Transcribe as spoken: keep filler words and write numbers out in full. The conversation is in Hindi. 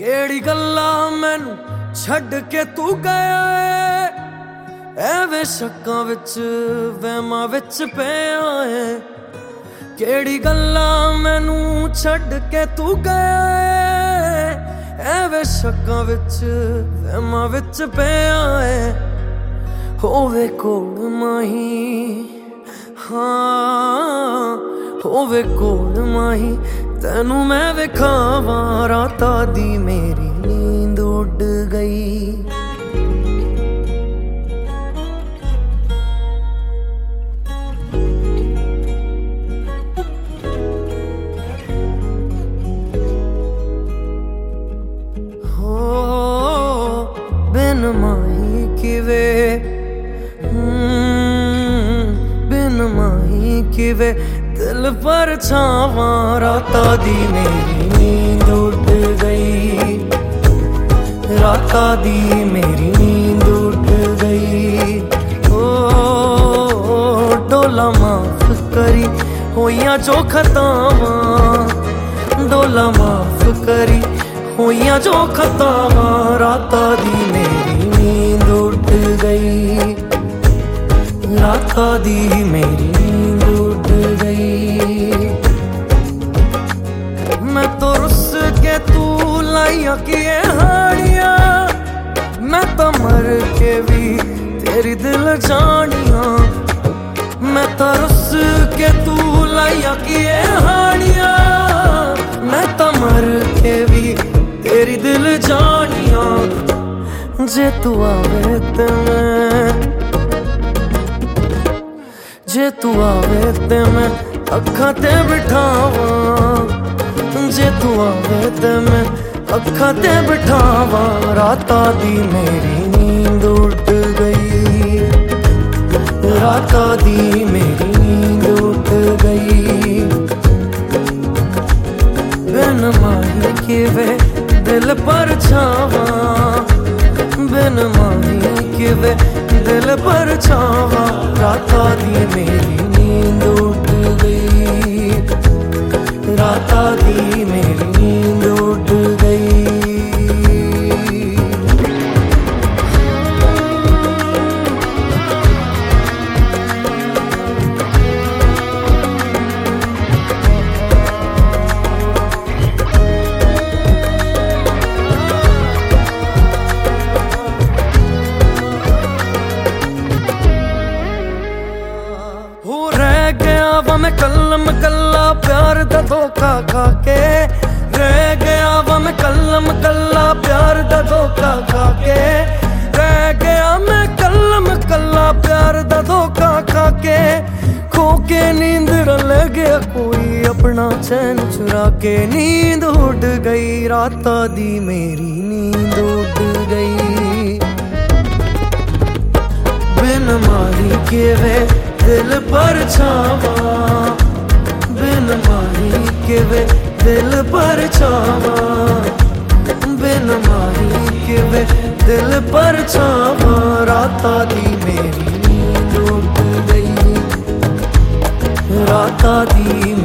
केड़ी गल्ला मैनू छड़ के तू गया है, एवे शक्कां विच वहमां विच पिया है। केड़ी गल्ला मैनू छड़ के तू गया है, एवे शक्कां विच वहमां विच पिया है। होवे कोल माही, हाँ होवे कोल माही, तेनू मैं विखावां रातां दी मेरी नींद उड़ गई। हो बिन माही किवे, बिन माही किवे दिल पर छावां रातां दी मेरी नींद उड़ गई। रातां दी मेरी नींद उड़ गई। ओ डोला माफ करी होइयां जो खतावां, डोला माफ करी होइयां जो खतावां, रातां दी मेरी नींद उड़ गई। रातां दी मेरी नींद उड़ गई। मैं तो रुस के तू लाइया किए हानिया, मैं तो मर के भी तेरी दिल जानिया। मैं तो रुस के तू लाइया किए हानिया, मैं तो मर के भी तेरी दिल जानिया। जे तू आवे ते मैं, जे तू आवे ते मैं अखां ते बिठावां, जे तू आवे ते मैं अखां ते बिठावां, रातां दी मेरी नींद उड़ गई। रातां दी मेरी नींद उड़ गई। बिन माही किवे दिल पर छावां, बिन माही किवे दिल पर छावां, रातां दी मेरी नींद उड़ गई। रातां दी मेरी नींद उड़ गई। मैं कलम कल्ला प्यार दा धोखा खाके, रह गया वा मैं कलम कल्ला प्यार दा धोखा खाके, रह गया मैं कलम कल्ला प्यार दा धोखा खाके। खो के नींद रल गया कोई अपना चैन चुरा के, नींद उड़ गई रातां दी मेरी नींद उड़ गई। बिन माही किवे दिल पर छावां, बिन माही किवे दिल पर छावां, बिन माही किवे दिल पर छावां, रातां दी मेरी नींद उड़ गई। रातां दी